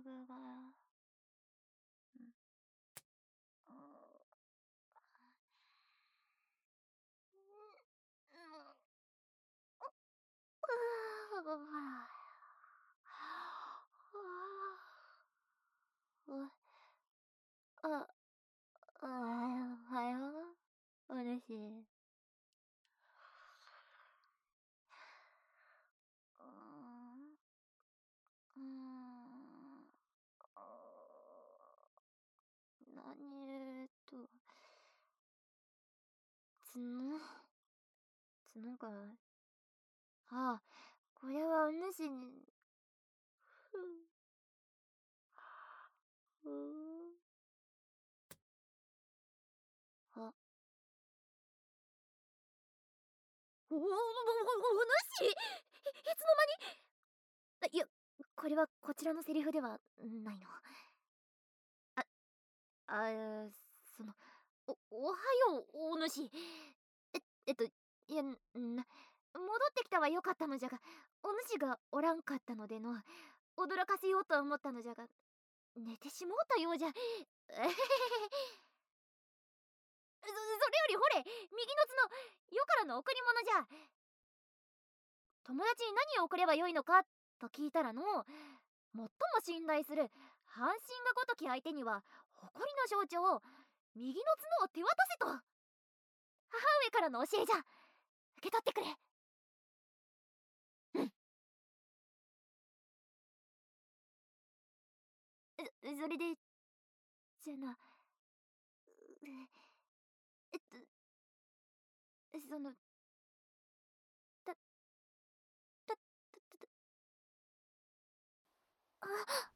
おはよう、お主。うーん。角角が、ああ、これはお主に、ふう、ふう。あ、お主！いつの間に。いや、これはこちらのセリフではないの。あ、その、おはよう、お主。いや、戻ってきたはよかったのじゃが、お主がおらんかったのでの、驚かせようと思ったのじゃが、寝てしもうたようじゃ。それよりほれ、右の角、よからの贈り物じゃ。友達に何を送ればよいのかと聞いたらの、最も信頼する半身がごとき相手には誇りの象徴、右の角を手渡せと、母上からの教えじゃ。受け取ってくれ。それでじゃな、えっとその、たたたたたあ